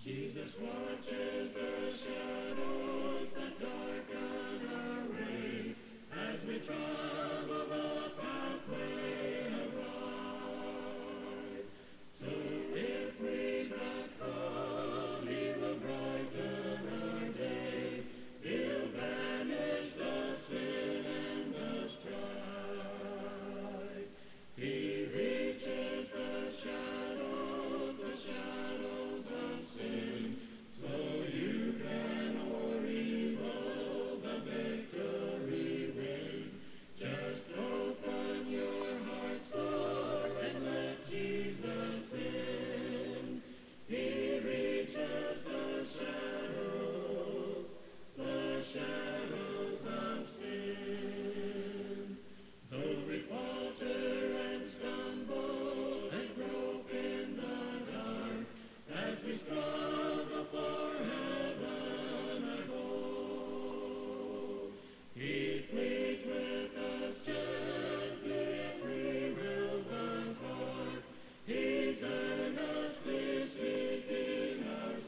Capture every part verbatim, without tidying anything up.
Jesus watches the shadows that darken our way as we travel the pathway of life. So if we but call, He will brighten our day. He'll banish the sin and the strife. He reaches the shadows, the shadows of sin, so you can o'er evil the victory win. Just open your heart's door and let Jesus in. He reaches the shadows, the shadows of sin. Though we falter and stumble and grope in the dark, as we struggle for heaven I hope, He pleads with us gently a free will heart. He's earnestly seeking our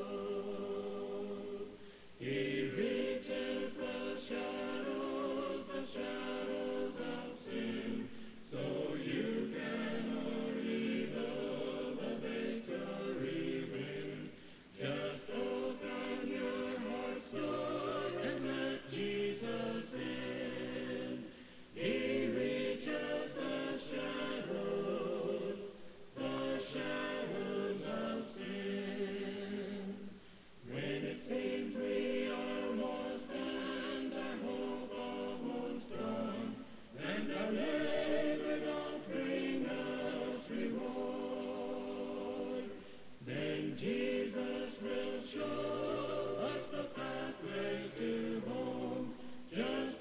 soul. He reaches the shadows, the shadows of sin, so you can o'er evil the victory win. Just open your heart's door and let Jesus in. He reaches the shadows, the shadows of sin. When it seems we are lost and our hope almost gone, and our labor don't bring us reward, then Jesus will show us the pathway to home. Just